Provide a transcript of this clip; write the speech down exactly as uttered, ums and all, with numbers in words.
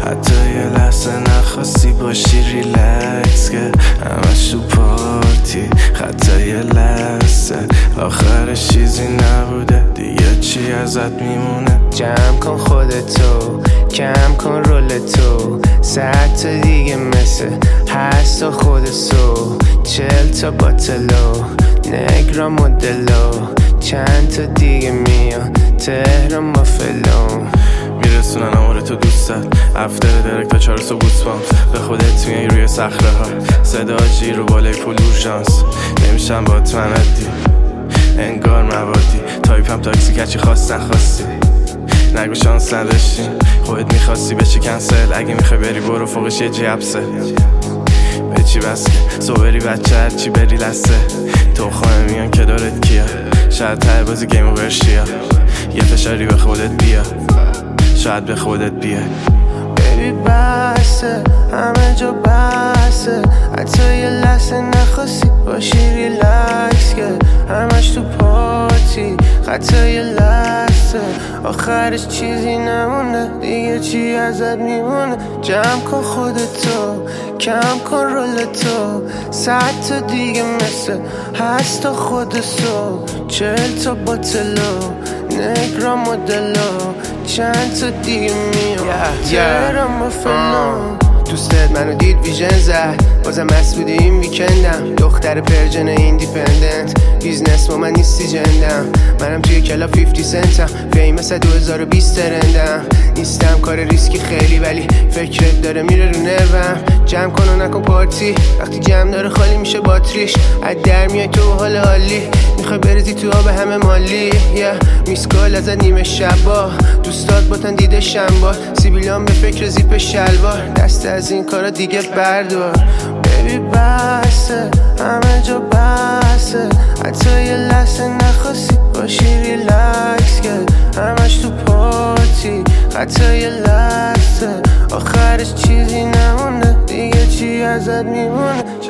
حتی یه لحظه نخواستی باشی ریلکس که همش تو پارتی حتی یه لحظه آخرش چیزی نبوده دیگه چی ازت میمونه. جمع کن خودتو کم کن رول تو صد تا دیگه مثل هست و خود سو چل تا باتلو نگرا مدلو چند تا دیگه میان تهران با فلون میرسونن آمار تو دوستت افتر درک تا چهار سو بوس بامز به خودت میای روی صخره ها صدا جیر رو بالای پول اورژانس نمیشم با تو مندی انگار موادی تایپم تاکسی کچی خواست نخواستی نگو شانس نداشتی خودت میخواستی بشی کنسل اگه میخوای بری برو فوقش یه جیبسه به چی بس که سو بری بچه هرچی بری لسه تو خانه میان که دارت کیا شاید ته بازی گیم اوور شیا یه فشاری به خودت بیا شاید به خودت بیا بیبی بسه همه جا بسه حتی یه لحظه نخواستی باشی ریلکس که همش تو پارتی حتی یه لحظه آخرش چیزی نمونه دیگه چی ازت میمونه. جمع کن خودتو کم کن رول تو صد تا دیگه مثل هست تا خود سو چل تا باتلو نگرا مدلو چند تا دیگه میام تهران با فلون. دوستت منو دید ویژن زد بازم مست بوده این ویکندم دختر پرژن ایندیپندنت بیزنس با من نیستی جندم منم توی کلا پنجاه سنتم فیمس دو هزار و بیست ترندم نیستم کار ریسکی خیلی ولی فکرت داره میره رو نروم. جمع کن و نکن پارتی وقتی جمع داره خالی میشه باتریش از در میای تو حال حالی میخوای بریزی تو آب همه مالی yeah. میسکال ازت نیمه شبا دوستات باتن دیده شنبار سیبیلان به فکر زیپ شلوار دست از این کارا دیگه بردار. بیبی بسه همه جا بسه حتی یه لحظه نخواستی باشی ریلکس که همش تو پارتی حتی یه لحظه آخرش چیزی نمونه دیگه چی ازت میمونه.